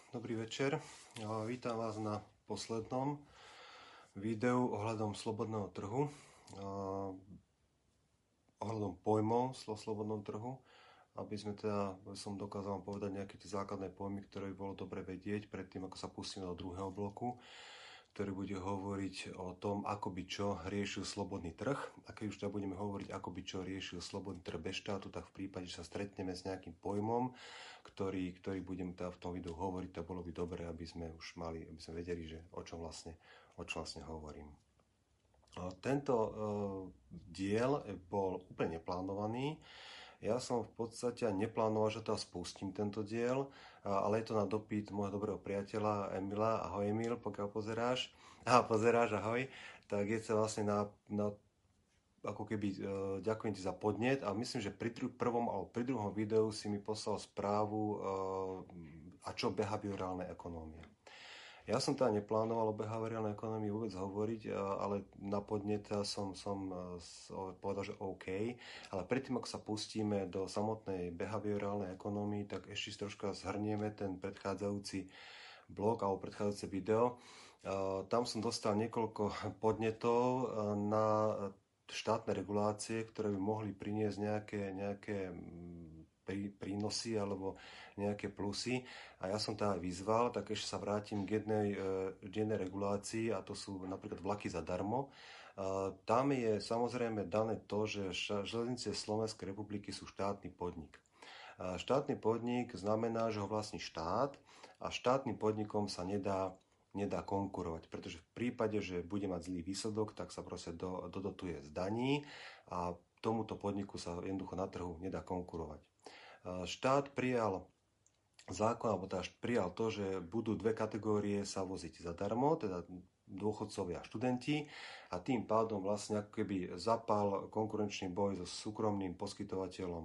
dobrý večer. Vítam vás na poslednom videu ohľadom slobodného trhu, ohľadom pojmov slobodnom trhu, aby som dokázal vám povedať nejaké tie základné pojmy, ktoré by bolo dobre vedieť predtým, ako sa pustíme do druhého bloku, ktorý bude hovoriť o tom, ako by čo riešil slobodný trh. A keď už teda budeme hovoriť, ako by čo riešil slobodný trh bez štátu, tak v prípade, že sa stretneme s nejakým pojmom, ktorý budem teda v tom videu hovoriť, tak bolo by dobré, aby sme vedeli, že o čom vlastne hovorím. Tento diel bol úplne neplánovaný. Ja som v podstate neplánoval, že teda spustím tento diel, ale je to na dopyt môjho dobrého priateľa Emila. Ahoj Emil, pokiaľ pozeráš. Ahoj. Tak je to vlastne ďakujem ti za podnet a myslím, že pri prvom alebo pri druhom videu si mi poslal správu a čo behaviorálna ekonómia. Ja som teda neplánoval o behaviorálnej ekonomii vôbec hovoriť, ale na podnet som povedal, že OK. Ale predtým, ako sa pustíme do samotnej behaviorálnej ekonomii, tak ešte troška zhrnieme ten predchádzajúci blog alebo predchádzajúce video. Tam som dostal niekoľko podnetov na štátne regulácie, ktoré by mohli priniesť nejaké prínosy alebo nejaké plusy. A ja som teda vyzval, tak ešte sa vrátim k jednej regulácii, a to sú napríklad vlaky zadarmo. Tam je samozrejme dané to, že Železnice Slovenskej republiky sú štátny podnik. Štátny podnik znamená, že ho vlastní štát a štátnym podnikom sa nedá konkurovať, pretože v prípade, že bude mať zlý výsledok, tak sa proste dodotuje z daní a tomuto podniku sa jednoducho na trhu nedá konkurovať. Štát prijal zákon, alebo teda prijal to, že budú dve kategórie sa voziť zadarmo, teda dôchodcovia a študenti, a tým pádom vlastne ako keby zapal konkurenčný boj so súkromným poskytovateľom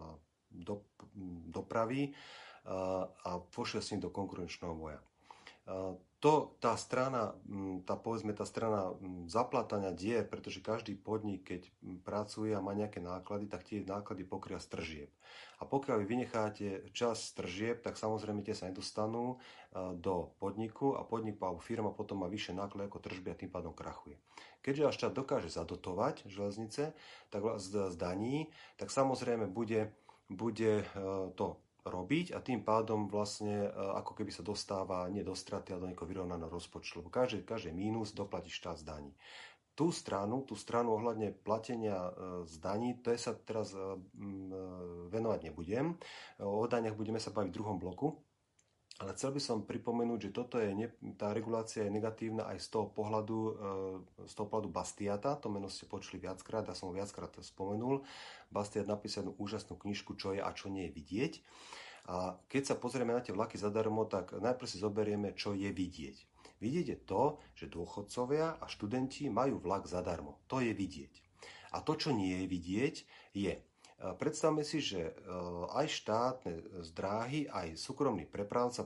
dopravy a pošiel s ním do konkurenčného boja. Tá strana zaplatania dier, pretože každý podnik, keď pracuje a má nejaké náklady, tak tie náklady pokryá z tržieb. A pokiaľ vy vynecháte časť z tržieb, tak samozrejme tie sa nedostanú do podniku a podnik alebo firma potom má vyššie náklady ako tržby a tým pádom krachuje. Keďže až štát dokáže zadotovať železnice tak z daní, tak samozrejme bude to robiť a tým pádom vlastne ako keby sa dostáva nie do straty, ale do nejakého vyrovnaného rozpočtu, lebo každý mínus doplatí štát z daní. Tú stranu ohľadne platenia z daní, to sa teraz venovať nebudem. O daniach budeme sa baviť v druhom bloku, ale chcel by som pripomenúť, že tá regulácia je negatívna aj z toho pohľadu Bastiata. To meno ste počuli viackrát, ja som ho viackrát spomenul. Bastiat napísal úžasnú knižku, čo je a čo nie je vidieť. A keď sa pozrieme na tie vlaky zadarmo, tak najprv si zoberieme, čo je vidieť. Vidieť je to, že dôchodcovia a študenti majú vlak zadarmo. To je vidieť. A to, čo nie je vidieť, je: predstavme si, že aj štátne dráhy, aj súkromní prepravca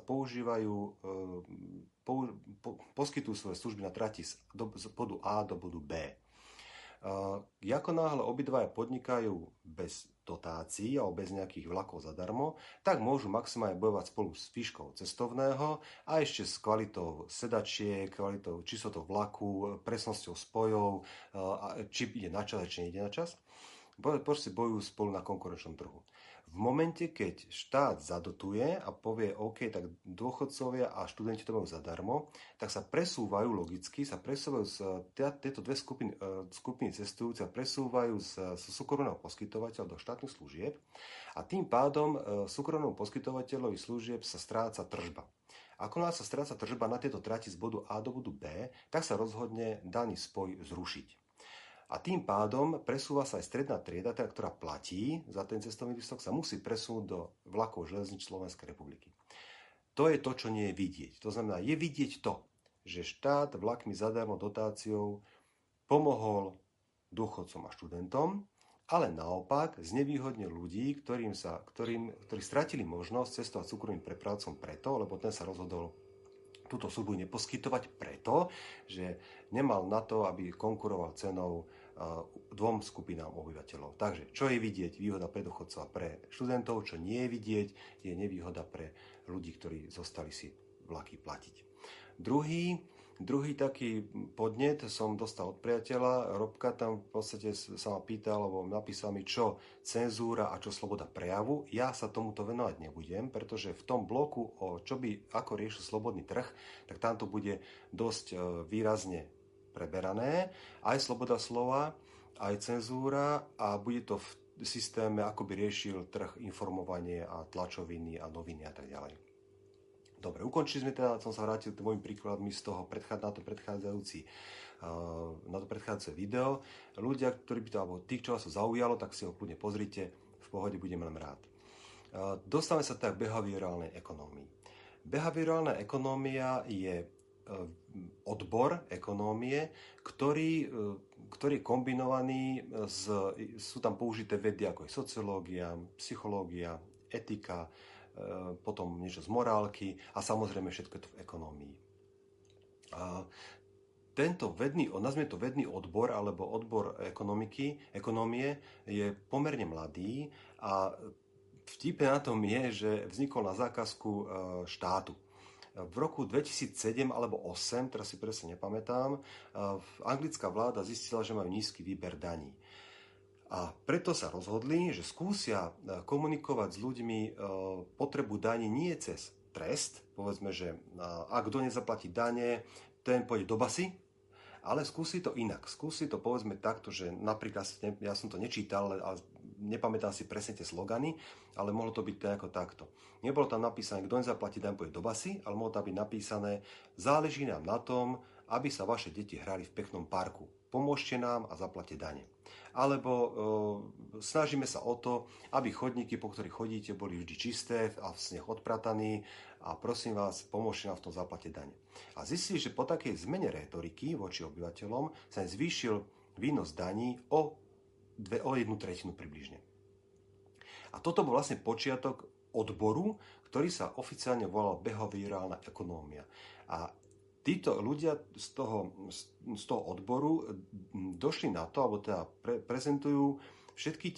poskytujú svoje služby na trati z bodu A do bodu B. Ako náhle obidvaja podnikajú bez dotácií alebo bez nejakých vlakov zadarmo, tak môžu maximálne bojovať spolu s výškou cestovného a ešte s kvalitou sedačiek, kvalitou čistotou vlaku, presnosťou spojov, či ide na čas, či nejde na čas. Proste bojujú spolu na konkurenčnom trhu. V momente, keď štát zadotuje a povie OK, tak dôchodcovia a študenti to majú zadarmo, tak sa presúvajú tieto dve skupiny cestujúcich sa presúvajú z súkromného poskytovateľa do štátnych služieb a tým pádom súkromnému poskytovateľovi služieb sa stráca tržba. Ako sa stráca tržba na tieto trati z bodu A do bodu B, tak sa rozhodne daný spoj zrušiť. A tým pádom presúva sa aj stredná trieda, ktorá platí za ten cestovný lístok, sa musí presunúť do vlakov železníc Slovenskej republiky. To je to, čo nie je vidieť. To znamená, je vidieť to, že štát vlakmi zadarmo dotáciou pomohol dôchodcom a študentom, ale naopak znevýhodnil ľudí, ktorí stratili možnosť cestovať súkromným prepravcom preto, lebo ten sa rozhodol túto službu neposkytovať preto, že nemal na to, aby konkuroval cenou dvom skupinám obyvateľov. Takže, čo je vidieť? Výhoda pre dôchodcov a pre študentov. Čo nie je vidieť, je nevýhoda pre ľudí, ktorí zostali si vlaky platiť. Druhý taký podnet som dostal od priateľa Robka, tam v podstate sa ma pýtal, alebo napísal mi, čo cenzúra a čo sloboda prejavu. Ja sa tomuto venovať nebudem, pretože v tom bloku, ako riešil slobodný trh, tak tam to bude dosť výrazne preberané. Aj sloboda slova, aj cenzúra a bude to v systéme, ako by riešil trh, informovanie a tlačoviny a noviny a tak ďalej. Dobre, ukončili sme teda, som sa vrátil k môjim príkladmi z toho na to predchádzajúce video. Ľudia, ktorí by to, alebo tých, čo vás to zaujalo, tak si ho kľudne pozrite, v pohode budem len rád. Dostávame sa tak k behaviorálnej ekonómii. Behaviorálna ekonómia je odbor ekonómie, ktorý je kombinovaný sú tam použité vedy ako je sociológia, psychológia, etika, potom niečo z morálky a samozrejme všetko to v ekonómii. A tento nazvime to vedný odbor alebo odbor ekonómie je pomerne mladý a vtipné na tom je, že vznikol na zákazku štátu. V roku 2007 alebo 2008, teraz si presne nepamätám, anglická vláda zistila, že majú nízky výber daní. A preto sa rozhodli, že skúsia komunikovať s ľuďmi potrebu daní nie cez trest, povedzme, že ak kto nezaplatí dane, ten pôjde do basy, ale skúsi to inak. Skúsi to povedzme takto, že napríklad, ja som to nečítal, ale nepamätám si presne tie slogany, ale mohlo to byť nejako takto. Nebolo tam napísané, kto nezaplatí daň, pôjde do basy, ale mohlo tam byť napísané, záleží nám na tom, aby sa vaše deti hrali v peknom parku. Pomôžte nám a zaplate dane. Alebo snažíme sa o to, aby chodníky, po ktorých chodíte, boli vždy čisté a sneh odprataný a prosím vás, pomôžte nám v tom zaplate dane. A zistili, že po takej zmene rétoriky voči obyvateľom sa zvýšil výnos daní o 1/3 približne. A toto bol vlastne počiatok odboru, ktorý sa oficiálne volal behaviorálna ekonómia. A títo ľudia z toho odboru došli na to, alebo teda prezentujú všetky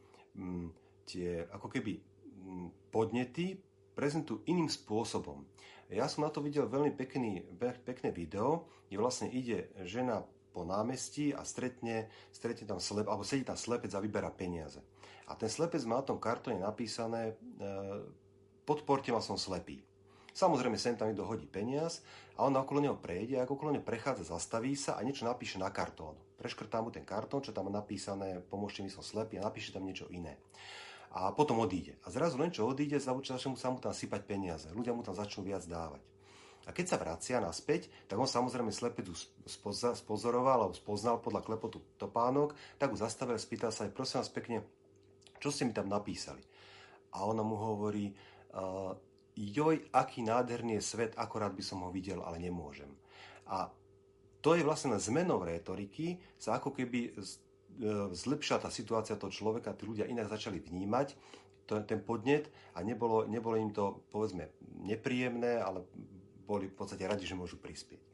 tie ako keby podnety, prezentujú iným spôsobom. Ja som na to videl veľmi pekné video, kde vlastne ide žena po námestí a stretne tam alebo sedí tam slepec a vyberá peniaze. A ten slepec má na tom kartóne napísané podporte ma, som slepý. Samozrejme, sem tam niekto hodí peniaz a on okolo neho prejde, a ako okolo neho prechádza, zastaví sa a niečo napíše na kartón. Preškrtá mu ten kartón, čo tam má napísané, pomôžte mi, som slepý, a napíše tam niečo iné. A potom odíde. A zrazu len čo odíde, začne sa mu tam sypať peniaze. Ľudia mu tam začnú viac dávať. A keď sa vracia naspäť, tak on samozrejme slepecu spozoroval alebo spoznal podľa klepotu topánok, tak ho zastavil a spýtal sa aj, prosím vás pekne, čo ste mi tam napísali? A ona mu hovorí, joj, aký nádherný je svet, akorát by som ho videl, ale nemôžem. A to je vlastne zmenou rétoriky, sa ako keby zlepšila tá situácia toho človeka, tí ľudia inak začali vnímať ten podnet a nebolo im to, povedzme, nepríjemné, ale boli v podstate radi, že môžu prispieť.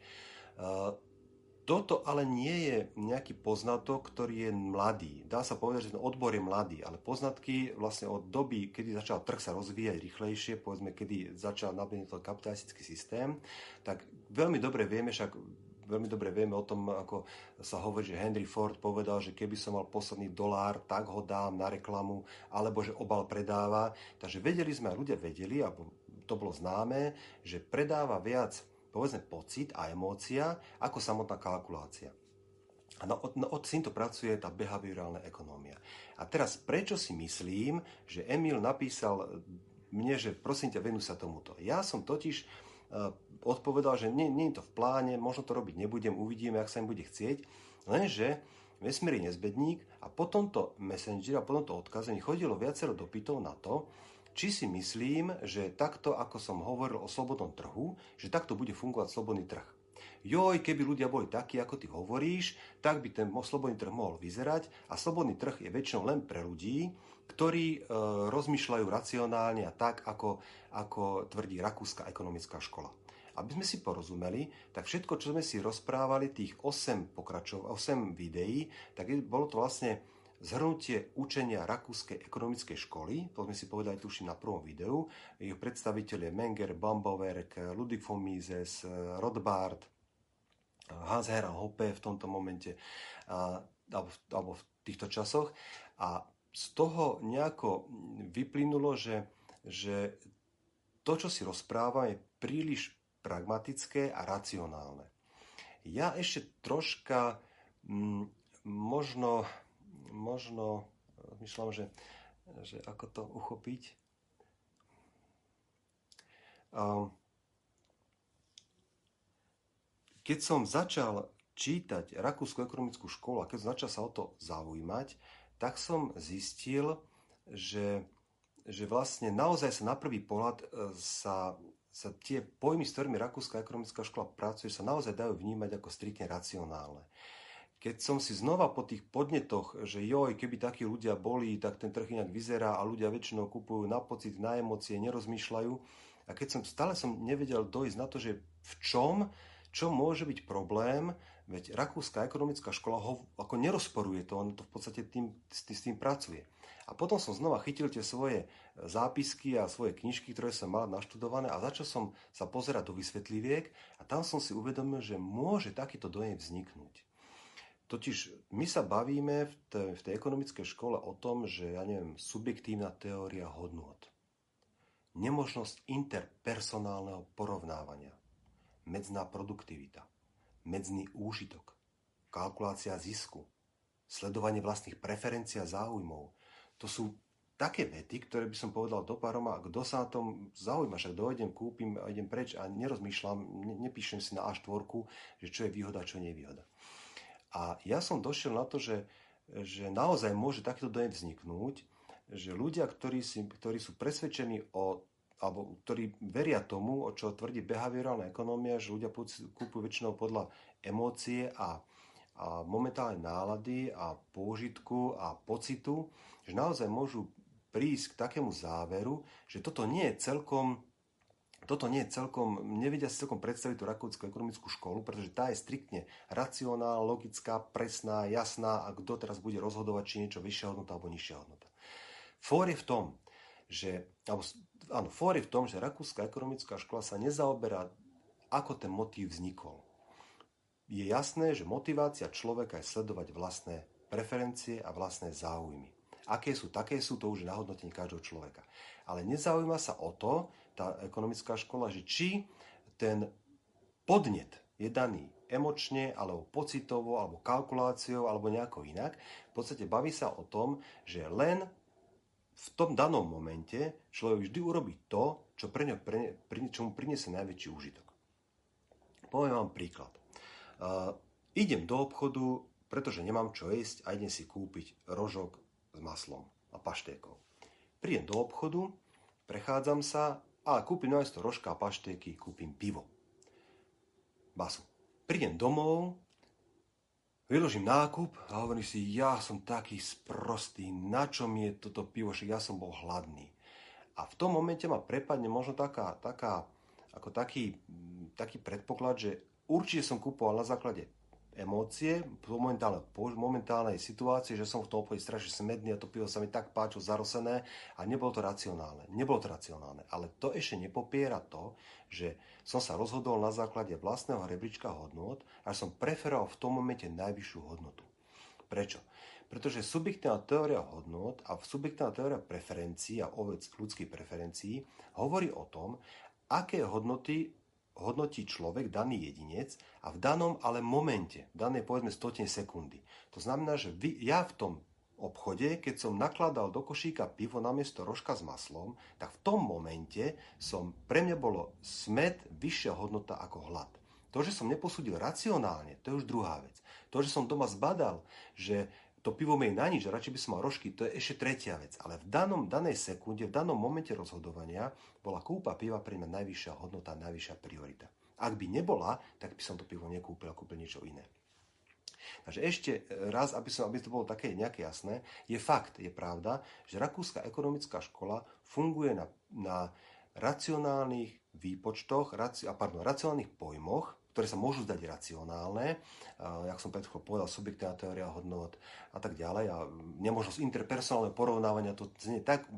Toto ale nie je nejaký poznatok, ktorý je mladý. Dá sa povedať, že ten odbor je mladý, ale poznatky vlastne od doby, kedy začal trh sa rozvíjať rýchlejšie, povedzme, kedy začal naplniť ten kapitalistický systém, tak veľmi dobre vieme o tom, ako sa hovorí, že Henry Ford povedal, že keby som mal posledný $1, tak ho dám na reklamu, alebo že obal predáva. Takže ľudia vedeli, alebo to bolo známe, že predáva viac, povedzme, pocit a emócia ako samotná kalkulácia. A od týmto pracuje tá behaviorálna ekonómia. A teraz, prečo si myslím, že Emil napísal mne, že prosím ťa, venuj sa tomuto. Ja som totiž odpovedal, že nie je to v pláne, možno to robiť nebudem, uvidíme, ak sa im bude chcieť, lenže vesmír je nezbedník a po tomto Messenger a po tomto odkaze mi chodilo viacero dopytov na to, či si myslím, že takto, ako som hovoril o slobodnom trhu, že takto bude fungovať slobodný trh. Joj, keby ľudia boli takí, ako ty hovoríš, tak by ten slobodný trh mohol vyzerať a slobodný trh je väčšinou len pre ľudí, ktorí rozmýšľajú racionálne a tak, ako tvrdí Rakúska ekonomická škola. Aby sme si porozumeli, tak všetko, čo sme si rozprávali, tých 8 videí, tak bolo to vlastne zhrnutie učenia Rakúskej ekonomickej školy, to sme si povedali tuším na prvom videu, ich predstaviteľ je Menger, Bamberg, Ludwig von Mises, Rothbard, Hans-Hermann Hoppe v tomto momente, alebo v týchto časoch. A z toho nejako vyplynulo, že to, čo si rozprávam, je príliš pragmatické a racionálne. Ja ešte troška možno myšľam, že ako to uchopiť. Keď som začal čítať Rakúsku ekonomickú školu a keď som začal sa o to zaujímať, tak som zistil, že vlastne naozaj sa na prvý pohľad sa tie pojmy, s ktorými Rakúska ekonomická škola pracuje, sa naozaj dajú vnímať ako striktne racionálne. Keď som si znova po tých podnetoch, že keby takí ľudia boli, tak ten trh inak vyzerá a ľudia väčšinou kupujú na pocit, na emócie, nerozmýšľajú. A keď stále som nevedel dojsť na to, že v čo môže byť problém, veď Rakúska ekonomická škola ho ako nerozporuje to, on to v podstate s tým pracuje. A potom som znova chytil tie svoje zápisky a svoje knižky, ktoré som mal naštudované a začal som sa pozerať do vysvetliviek a tam som si uvedomil, že môže takýto dojem vzniknúť. Totiž my sa bavíme v tej ekonomickej škole o tom, že, subjektívna teória hodnôt, nemožnosť interpersonálneho porovnávania, medzná produktivita, medzný úžitok, kalkulácia zisku, sledovanie vlastných preferencií a záujmov. To sú také vety, ktoré by som povedal do párom a kto sa na tom zaujíma, však dojdem, kúpim a idem preč a nerozmýšľam, nepíšem si na A4, že čo je výhoda, čo nie je výhoda. A ja som došiel na to, že naozaj môže takýto dojem vzniknúť, že ľudia, ktorí sú presvedčení alebo ktorí veria tomu, o čo tvrdí behaviorálna ekonómia, že ľudia kúpujú väčšinou podľa emócie a momentálnej nálady a pôžitku a pocitu, že naozaj môžu prísť k takému záveru, že toto nie je celkom, nevedia si celkom predstaviť tú rakúsku ekonomickú školu, pretože tá je striktne racionálna, logická, presná, jasná a kto teraz bude rozhodovať, či niečo vyššia hodnota alebo nižšia hodnota. Fór je v tom, že rakúska ekonomická škola sa nezaoberá, ako ten motív vznikol. Je jasné, že motivácia človeka je sledovať vlastné preferencie a vlastné záujmy. Aké sú, to už je na hodnotenie každého človeka. Ale nezaujíma sa o to, tá ekonomická škola, že či ten podnet je daný emočne, alebo pocitovo, alebo kalkuláciou, alebo nejako inak. V podstate baví sa o tom, že len v tom danom momente človek vždy urobí to, čo čo mu priniesie najväčší úžitok. Poviem vám príklad. Idem do obchodu, pretože nemám čo jesť a idem si kúpiť rožok s maslom a paštékou. Prídem do obchodu, prechádzam sa a kúpim namiesto rožka a paštéky, kúpim pivo. Basu. Prídem domov, vyložím nákup a hovorím si, ja som taký sprostý, na čo mi je toto pivo, však ja som bol hladný. A v tom momente ma prepadne možno taký predpoklad, že určite som kúpoval na základe emócie, momentálnej situácie, že som v tom obchode strašne smedný a to pivo sa mi tak páčilo, zarosené a nebolo to racionálne. Ale to ešte nepopiera to, že som sa rozhodol na základe vlastného rebríčka hodnôt a som preferoval v tom momente najvyššiu hodnotu. Prečo? Pretože subjektívna teória hodnôt a subjektívna teória preferencií a ľudských preferencií hovorí o tom, aké hodnoty hodnotí človek, daný jedinec a v danom ale momente, v danej povedzme 100 sekundy. To znamená, že ja v tom obchode, keď som nakladal do košíka pivo namiesto rožka s maslom, tak v tom momente pre mňa bolo smäd vyššia hodnota ako hlad. To, že som neposúdil racionálne, to je už druhá vec. To, že som doma zbadal, že to pivo mi je na nič, a radšej by som mal rožky, to je ešte tretia vec. Ale v danej sekunde, v danom momente rozhodovania bola kúpa piva pre mňa najvyššia hodnota, najvyššia priorita. Ak by nebola, tak by som to pivo nekúpil a kúpil niečo iné. Takže ešte raz, aby to bolo také nejaké jasné, je pravda, že rakúska ekonomická škola funguje na racionálnych výpočtoch, racionálnych pojmoch, ktoré sa môžu zdať racionálne, jak som predtým povedal, subjektívna teória hodnôt a tak ďalej. A nemožnosť interpersonálneho porovnávania, to znie tak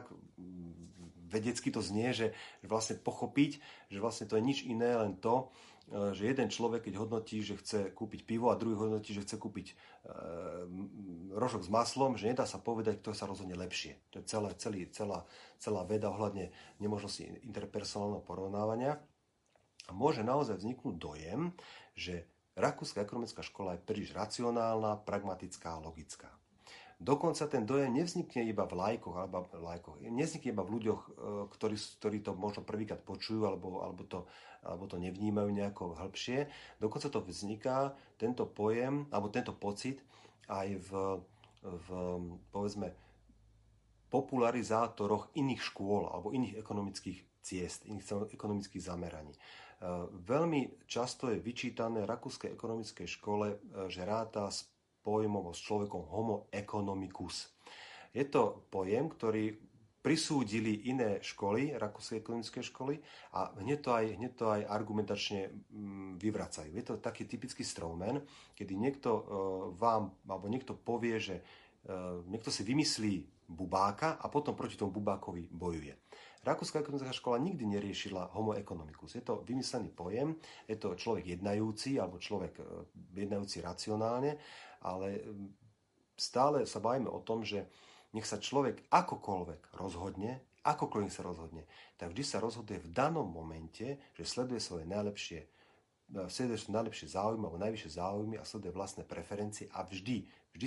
vedecky to znie, že vlastne pochopiť, že vlastne to je nič iné, len to, že jeden človek, keď hodnotí, že chce kúpiť pivo a druhý hodnotí, že chce kúpiť rožok s maslom, že nedá sa povedať, kto sa rozhodne lepšie. To je celá veda ohľadne nemožnosti interpersonálneho porovnávania. A môže naozaj vzniknúť dojem, že rakúska ekonomická škola je príliš racionálna, pragmatická a logická. Dokonca ten dojem nevznikne iba v lajkoch, nevznikne iba v ľuďoch, ktorí to možno prvýkrát počujú alebo to nevnímajú nejako hĺbšie. Dokonca to vzniká, tento pojem, alebo tento pocit aj v povedzme, popularizátoroch iných škôl alebo iných ekonomických ciest, iných ekonomických zameraní. Veľmi často je vyčítané rakúskej ekonomickej škole, že ráta s pojmom s človekom homo economicus. Je to pojem, ktorý prisúdili iné školy, rakúske ekonomické školy, a hneď to aj argumentačne vyvracajú. Je to taký typický strawman, kedy niekto alebo niekto povie, že niekto si vymyslí bubáka a potom proti tomu bubákovi bojuje. Rakúska ekonomická škola nikdy neriešila homo economicus. Je to vymyslený pojem, je to človek jednajúci alebo človek jednajúci racionálne, ale stále sa bavíme o tom, že nech sa človek akokoľvek rozhodne, tak vždy sa rozhoduje v danom momente, že sleduje svoje najlepšie záujmy alebo najvyššie záujmy a sleduje vlastné preferencie a vždy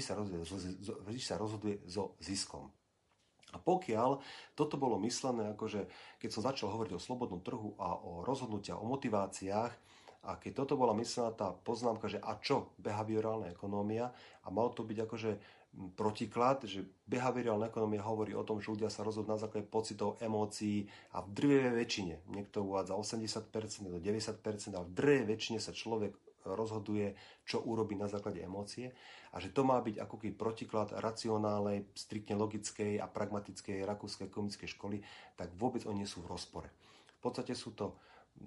sa rozhoduje so ziskom. A pokiaľ toto bolo myslené, akože keď som začal hovoriť o slobodnom trhu a o rozhodnutiach, o motiváciách, a keď toto bola myslená tá poznámka, že a čo behaviorálna ekonómia, a mal to byť akože protiklad, že behaviorálna ekonómia hovorí o tom, že ľudia sa rozhodujú na základe pocitov, emócií a v drvivej väčšine, niekto uvádza 80%, do 90%, a v drvivej väčšine sa človek rozhoduje, čo urobí na základe emócie, a že to má byť ako keby protiklad racionálnej, striktne logickej a pragmatickej rakúskej ekonomickej školy, tak vôbec oni nie sú v rozpore. V podstate sú to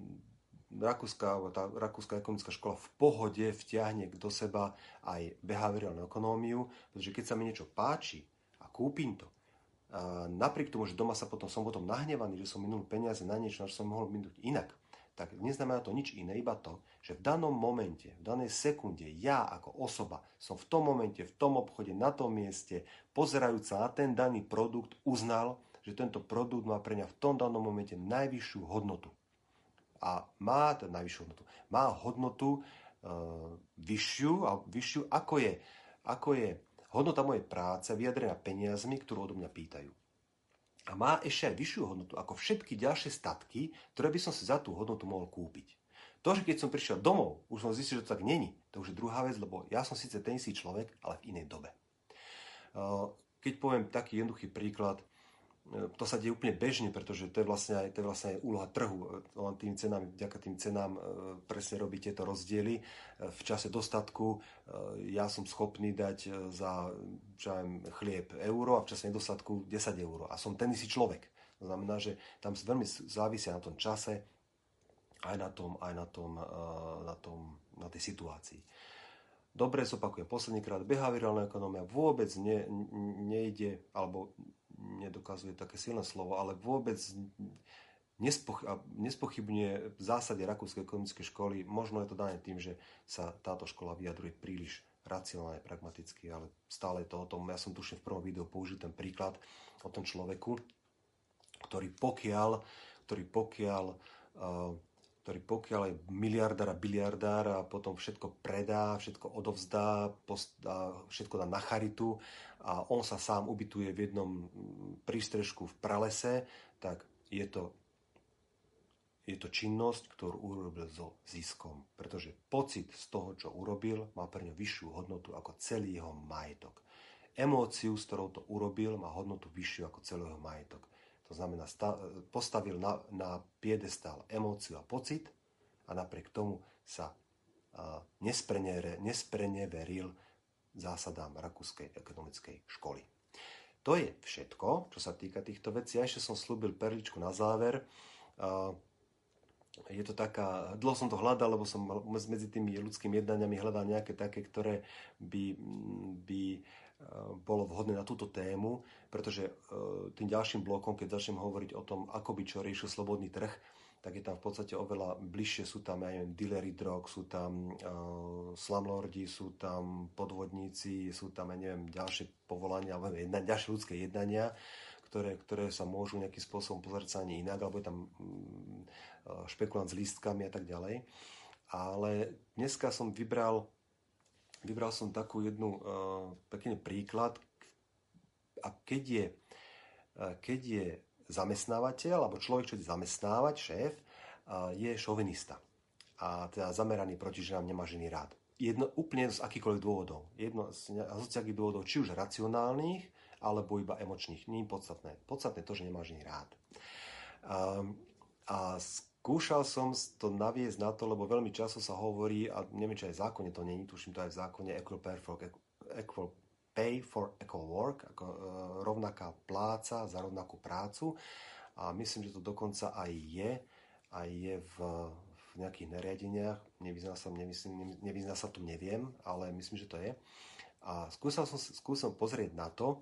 rakúska ekonomická škola v pohode vtiahne do seba aj behaviorálnu ekonómiu, pretože keď sa mi niečo páči a kúpim to, a napriek tomu, že doma som potom nahnevaný, že som minul peniaze na niečo, na čo som mohol minúť inak, tak neznamená to nič iné, iba to, že v danom momente, v danej sekunde, ja ako osoba som v tom momente, v tom obchode, na tom mieste, pozerajúc sa na ten daný produkt, uznal, že tento produkt má pre mňa v tom danom momente najvyššiu hodnotu. A má najvyššiu hodnotu. Má hodnotu vyššiu ako je hodnota mojej práce vyjadrená peniazmi, ktorú odo mňa pýtajú. A má ešte aj vyššiu hodnotu ako všetky ďalšie statky, ktoré by som si za tú hodnotu mohol kúpiť. To, že keď som prišiel domov, už som zistil, že to tak není, to už je druhá vec, lebo ja som síce ten istý človek, ale v inej dobe. Keď poviem taký jednoduchý príklad, to sa deje úplne bežne, pretože to je vlastne aj úloha trhu. Vďaka tým cenám presne robí tieto rozdiely. V čase dostatku ja som schopný dať za chlieb euro a v čase nedostatku 10 eur. A som ten istý človek. To znamená, že tam veľmi závisia na tom čase, aj na tej situácii. Dobre, zopakujem posledný krát, behaviorálna ekonómia vôbec nejde, alebo nedokazuje také silné slovo, ale vôbec nespochybňuje v zásade rakúskej ekonomickej školy. Možno je to dané tým, že sa táto škola vyjadruje príliš racionálne, pragmaticky, ale stále je to o tom. Ja som tuším v prvom videu použil ten príklad o tom človeku, ktorý pokiaľ je miliardár a biliardár a potom všetko predá, všetko odovzdá, všetko dá na charitu a on sa sám ubytuje v jednom prístrežku v pralese, tak je to činnosť, ktorú urobil so ziskom. Pretože pocit z toho, čo urobil, má pre ňo vyššiu hodnotu ako celý jeho majetok. Emóciu, s ktorou to urobil, má hodnotu vyššiu ako celý jeho majetok. To znamená, postavil na piedestál emóciu a pocit a napriek tomu sa nespreneveril zásadám rakúskej ekonomickej školy. To je všetko, čo sa týka týchto vecí. Ja ešte som slúbil perličku na záver. je to taká, dlho som to hľadal, lebo som medzi tými ľudskými jednaniami hľadal nejaké také, ktoré by bolo vhodné na túto tému, pretože tým ďalším blokom, keď začnem hovoriť o tom, ako by čo riešil slobodný trh, tak je tam v podstate oveľa bližšie, sú tam aj dealery drog, sú tam slumlordi, sú tam podvodníci, sú tam, ďalšie povolania, alebo ďalšie ľudské jednania, ktoré sa môžu nejakým spôsobom pozerať sa ani inak, alebo je tam špekulant s lístkami a tak ďalej. Ale dneska som vybral som takú jednu pekný príklad. A keď je zamestnávateľ, alebo človek, čo je zamestnávať, šéf, je šovinista. A teda zameraný proti ženám, nemá ženy rád. Úplne z akýchkoľvek dôvodov. Z akých dôvodov, či už racionálnych, alebo iba emočných. Nie je podstatné. Podstatné to, že nemá ženy rád. A skúšal som to naviesť na to, lebo veľmi často sa hovorí, a neviem, či aj v zákone to není, tuším to aj v zákone, equal pay for equal work, ako rovnaká pláca za rovnakú prácu. A myslím, že to dokonca aj je v nejakých nariadeniach. Nevyzná sa tu, neviem, ale myslím, že to je. A skúsil pozrieť na to,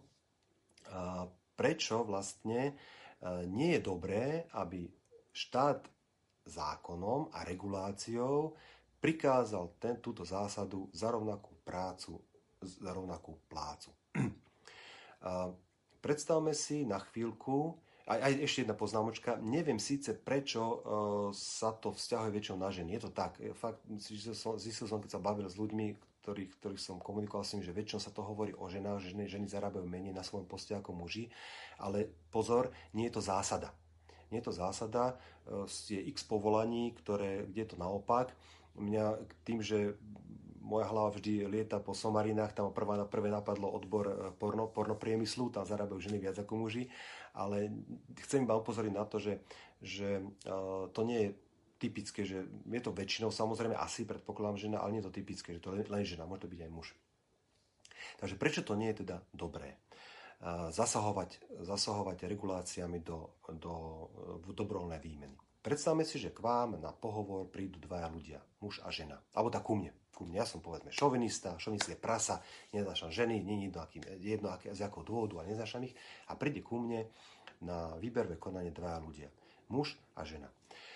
prečo vlastne nie je dobré, aby štát zákonom a reguláciou prikázal túto zásadu za rovnakú prácu, za rovnakú plácu. Predstavme si na chvíľku, aj ešte jedna poznámočka, neviem síce prečo sa to vzťahuje väčšinou na ženy. Je to tak, fakt, zistil som, keď sa bavil s ľuďmi, ktorých som komunikoval s nimi, že väčšinou sa to hovorí o ženách, že ženy zarábajú menej na svojom poste ako muži, ale pozor, nie je to zásada. Nie je to zásada, je x povolaní, kde je to naopak. Mňa tým, že moja hlava vždy lieta po somarinách, tam prvé napadlo odbor pornopriemyslu, tam zarábajú ženy viac ako muži, ale chcem iba upozoriť na to, že to nie je typické, že je to väčšinou, samozrejme asi predpokladám žena, ale nie je to typické, že to len žena, môže to byť aj muž. Takže prečo to nie je teda dobré? Zasahovať reguláciami do dobrovoľnej výmeny. Predstavme si, že k vám na pohovor prídu dvaja ľudia, muž a žena. Alebo tak ku mne. Ja som povedzme šovinista je prasa, neznášam ženy, nie je jedno z akého dôvodu, ale neznášam ich. A príde ku mne na výberové konanie dvaja ľudia, muž a žena.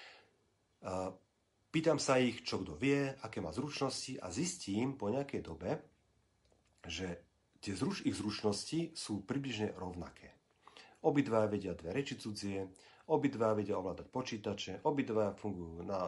Pýtam sa ich, čo kto vie, aké má zručnosti a zistím po nejakej dobe, že ich zručnosti sú približne rovnaké. Obidvaja vedia dve reči cudzie, obidvaja vedia ovládať počítače, obidvaja fungujú na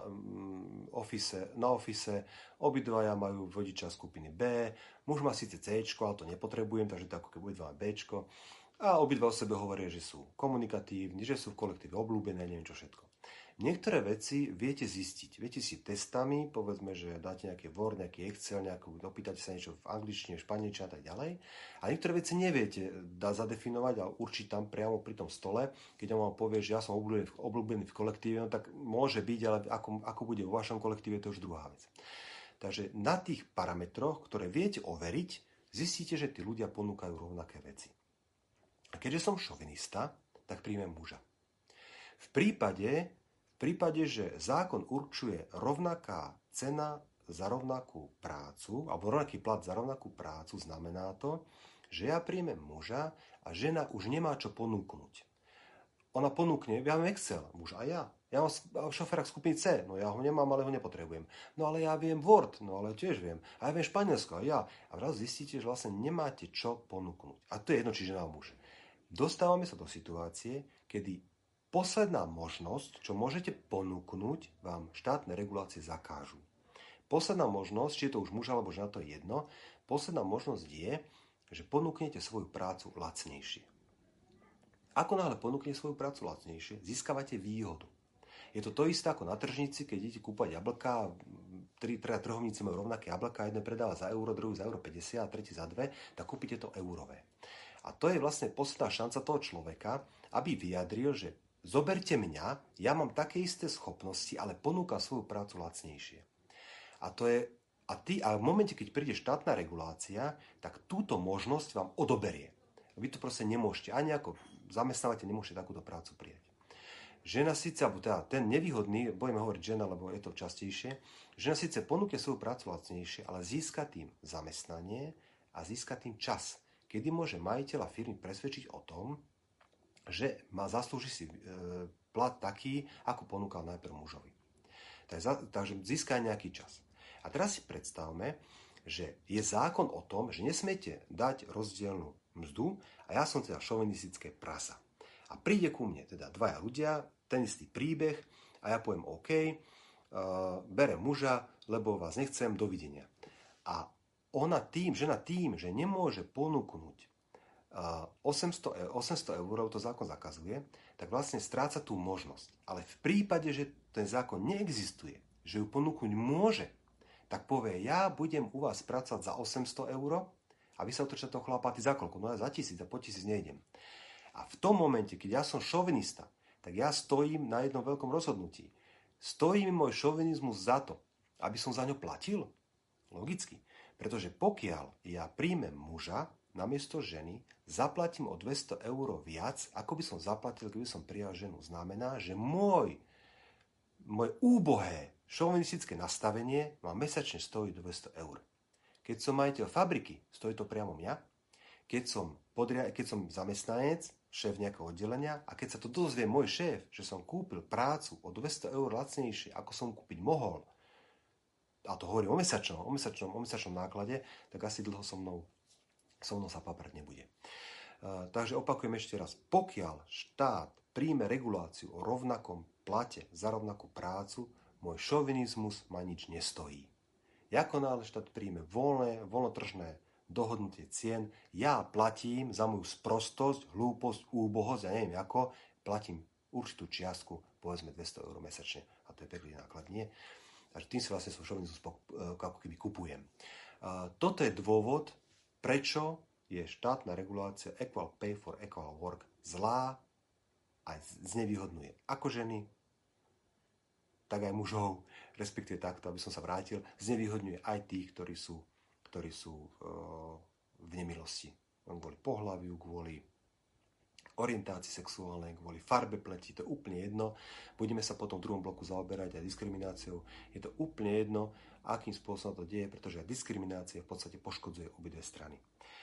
office, obidvaja majú vodiča skupiny B, muž má síce C, ale to nepotrebujem, takže to ako keby obidva B. A obidva o sebe hovoria, že sú komunikatívni, že sú v kolektíve obľúbené, neviem čo všetko. Niektoré veci viete zistiť. Viete si testami, povedzme, že dáte nejaký Word, nejaký Excel, dopýtate sa niečo v angličtine, v španielčine a tak ďalej. A niektoré veci neviete zadefinovať a určiť tam priamo pri tom stole. Keď vám povie, že ja som obľúbený v kolektíve, no tak môže byť, ale ako bude vo vašom kolektíve, to je už druhá vec. Takže na tých parametroch, ktoré viete overiť, zistíte, že tí ľudia ponúkajú rovnaké veci. A keďže som šovinista, tak príjmem muža. V prípade, že zákon určuje rovnaká cena za rovnakú prácu, alebo rovnaký plat za rovnakú prácu, znamená to, že ja príjmem muža a žena už nemá čo ponúknuť. Ona ponúkne, ja mám Excel, muž a ja. Ja mám šoféra skupiny C, no ja ho nemám, ale ho nepotrebujem. No ale ja viem Word, no ale tiež viem. A ja viem Španielsko, a ja. A zrazu zistíte, že vlastne nemáte čo ponúknuť. A to je jedno, či žena a muž. Dostávame sa do situácie, kedy posledná možnosť, čo môžete ponúknuť, vám štátne regulácie zakážu. Posledná možnosť, či je to už muž alebo žena, to je jedno, posledná možnosť je, že ponúknete svoju prácu lacnejšie. Ako náhle ponúknete svoju prácu lacnejšie, získavate výhodu. Je to isté ako na tržnici, keď idete kúpať jablká, trhovníci majú rovnaké jablká, jeden predáva za euro, druhý za euro 50 a tretí za 2, tak kúpite to eurové. A to je vlastne posledná šanca toho človeka, aby vyjadril, že zoberte mňa, ja mám také isté schopnosti, ale ponúkam svoju prácu lacnejšie. A v momente, keď príde štátna regulácia, tak túto možnosť vám odoberie. Vy to proste nemôžete, ani ako zamestnávateľ nemôžete takúto prácu prijať. žena síce, alebo teda ten nevýhodný, budeme hovoriť žena, lebo je to častejšie, žena síce ponúkne svoju prácu lacnejšie, ale získa tým zamestnanie a získa tým čas, kedy môže majiteľa firmy presvedčiť o tom, že zaslúži si plat taký, ako ponúkal najprv mužovi. Takže získa nejaký čas. A teraz si predstavme, že je zákon o tom, že nesmiete dať rozdielnu mzdu a ja som teda šovinistické prasa. A príde ku mne teda dvaja ľudia, ten istý príbeh a ja poviem OK, berem muža, lebo vás nechcem, dovidenia. A žena tým, že nemôže ponúknuť 800 eur, to zákon zakazuje, tak vlastne stráca tú možnosť. Ale v prípade, že ten zákon neexistuje, že ju ponúknuť môže, tak povie, ja budem u vás pracovať za 800 eur a vy sa otočíte toho chlapa, ty za koľko? No ja za 1000 a po 1000 nejdem. A v tom momente, keď ja som šovinista, tak ja stojím na jednom veľkom rozhodnutí. Stojí mi môj šovinizmus za to, aby som za ňo platil? Logicky. Pretože pokiaľ ja príjmem muža namiesto ženy, zaplatím o 200 eur viac, ako by som zaplatil, keby som prijal ženu. Znamená, že moje úbohé šovinistické nastavenie ma mesačne stojí 200 eur. Keď som majiteľ fabriky, stojí to priamo mňa. Keď som zamestnanec, šéf nejakého oddelenia a keď sa to dozvie môj šéf, že som kúpil prácu o 200 eur lacnejšie, ako som kúpiť mohol, a to hovorím o mesačnom náklade, tak asi dlho so mnou sa paprať nebude. Takže opakujem ešte raz. Pokiaľ štát príjme reguláciu o rovnakom plate za rovnakú prácu, môj šovinizmus ma nič nestojí. Ako náhle štát príjme voľnotržné dohodnutie cien, ja platím za moju sprostosť, hlúposť, úbohosť, ja neviem ako, platím určitú čiastku, povedzme 200 eur mesačne. A to je pekný náklad, nie? Takže tým si vlastne svoj šovinizmus ako keby kupujem. Toto je dôvod, prečo je štátna regulácia Equal Pay for Equal Work zlá a znevýhodňuje ako ženy, tak aj mužov, respektíve takto, aby som sa vrátil, znevýhodňuje aj tých, ktorí sú v nemilosti. Kvôli pohlaviu, kvôli orientácii sexuálnej, kvôli farbe pleti, to je úplne jedno. Budeme sa potom v druhom bloku zaoberať aj diskrimináciou. Je to úplne jedno, akým spôsobom to deje, pretože diskriminácia v podstate poškodzuje obidve strany.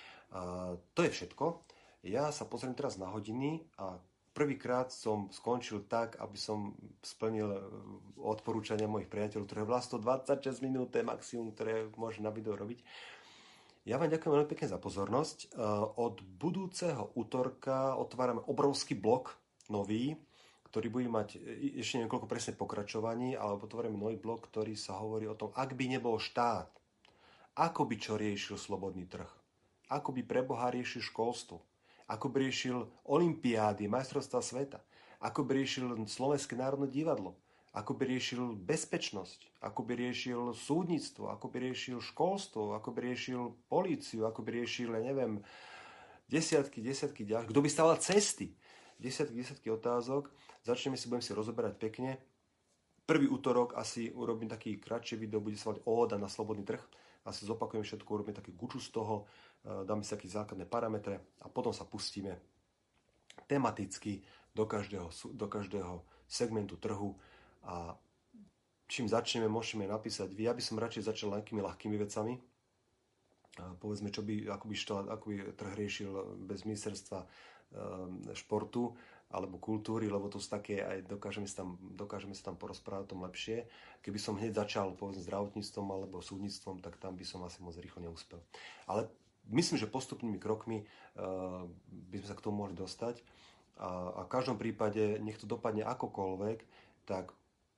To je všetko. Ja sa pozriem teraz na hodiny a prvýkrát som skončil tak, aby som splnil odporúčania mojich priateľov, ktoré vlastne 26 minút je maximum, ktoré môže na video robiť. Ja vám ďakujem veľmi pekne za pozornosť. Od budúceho útorka otvárame obrovský blok nový, ktorý bude mať ešte niekoľko presne pokračovaní, alebo otvárame nový blok, ktorý sa hovorí o tom, ak by nebol štát, ako by čo riešil slobodný trh, ako by pre Boha riešil školstvo, ako by riešil olympiády, majstrovstvá sveta, ako by riešil Slovenské národné divadlo, ako by riešil bezpečnosť, ako by riešil súdnictvo, ako by riešil školstvo, ako by riešil políciu, ako by riešil, ja neviem, desiatky ďalších, kto by stával cesty, desiatky otázok. Budem si rozoberať pekne. Prvý útorok asi urobím taký kratší video, bude sa volať Óda na slobodný trh. Asi zopakujem všetko, urobím taký guču z toho, dáme si také základné parametre a potom sa pustíme tematicky do každého segmentu trhu. A čím začneme, môžeme napísať vy. Ja by som radšej začal nejakými ľahkými vecami. Povedzme, ako by trh riešil bez ministerstva športu alebo kultúry, lebo to sú také, aj dokážeme sa tam porozprávať o tom lepšie. Keby som hneď začal, povedzme, zdravotníctvom alebo súdnictvom, tak tam by som asi moc rýchlo neúspel. Ale myslím, že postupnými krokmi by sme sa k tomu mohli dostať. A v každom prípade, nech to dopadne akokoľvek, tak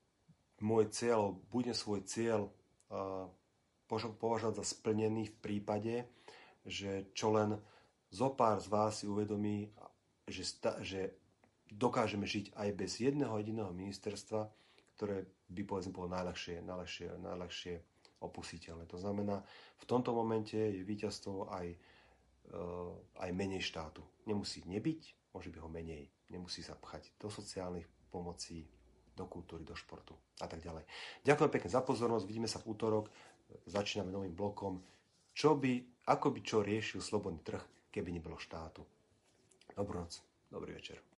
budem svoj cieľ považovať za splnený v prípade, že čo len zopár z vás si uvedomí, že dokážeme žiť aj bez jedného jediného ministerstva, ktoré by, povedzme, bolo najľahšie opustiteľné. To znamená, v tomto momente je víťazstvo aj menej štátu. Nemusí nebyť, môže byť ho menej. Nemusí sa pchať do sociálnych pomocí, do kultúry, do športu a tak ďalej. Ďakujem pekne za pozornosť, vidíme sa v útorok, začíname novým blokom, ako by čo riešil slobodný trh, keby nebolo štátu. Dobrú noc, dobrý večer.